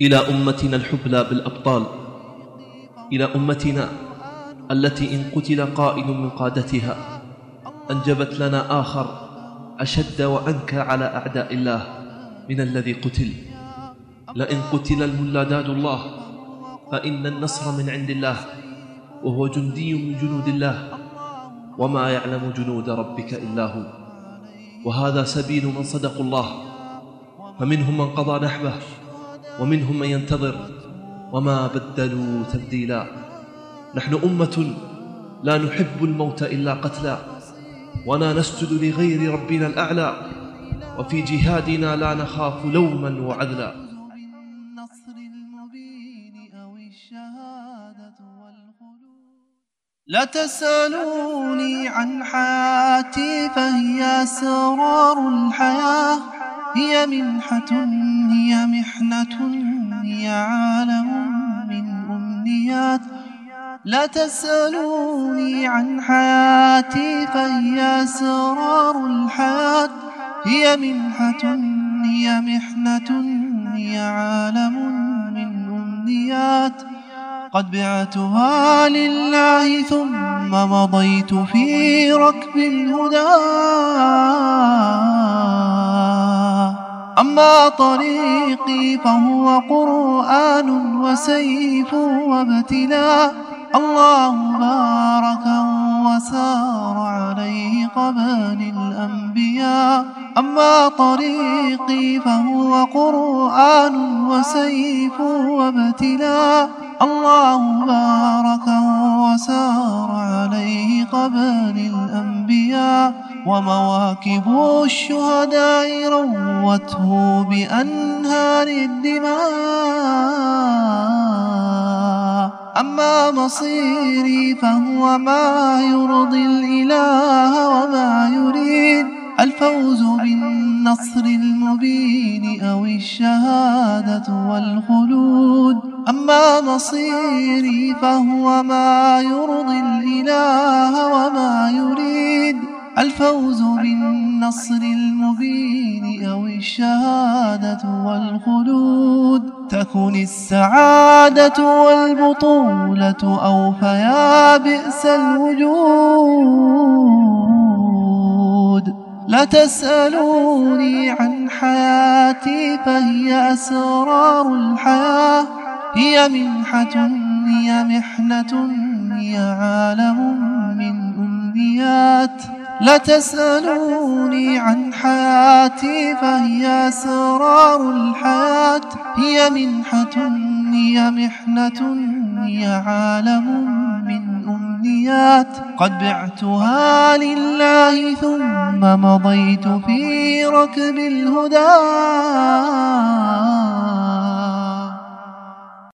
إلى أمتنا الحبلى بالأبطال، إلى أمتنا التي إن قتل قائد من قادتها أنجبت لنا آخر أشد وأنكى على أعداء الله من الذي قتل. لئن قتل الملاداد الله فإن النصر من عند الله، وهو جندي من جنود الله، وما يعلم جنود ربك إلا هو. وهذا سبيل من صدقوا الله، فمنهم من قضى نحبه ومنهم من ينتظر، وما بدلوا تبديلا. نحن أمة لا نحب الموت إلا قتلا، ولا نسجد لغير ربنا الأعلى، وفي جهادنا لا نخاف لوما وعذلا. لا تسألوني عن حياتي فهي أسرار الحياة، هي منحة هي محنة هي عالم من أمنيات. لا تسألوني عن حياتي فهي أسرار الحياة، هي منحة هي محنة هي عالم من أمنيات. قد بعتها لله ثم مضيت في ركب الهدى، أما طريقي فهو قرآن وسيف وابتلاء. الله بارك وسار عليه قبل الأنبياء، أما طريقي فهو قرآن وسيف وابتلاء. الله بارك وسار عليه قبل الأنبياء، ومواكب الشهداء روته بأنهار الدماء. أما مصيري فهو ما يرضي الإله وما يريد، الفوز بالنصر المبين أو الشهادة والخلود. أما مصيري فهو ما يرضي الإله وما يريد، الفوز بالنصر المبين أو الشهادة والخلود. تكن السعادة والبطولة أو فيا بئس الوجود. لا تسألوني عن حياتي فهي أسرار الحياة، هي منحة هي محنة هي عالم من أمنيات. لا تسألوني عن حياتي فهي أسرار الحياة، هي منحة هي محنة هي عالم من أمنيات. قد بعتها لله ثم مضيت في ركب الهدى.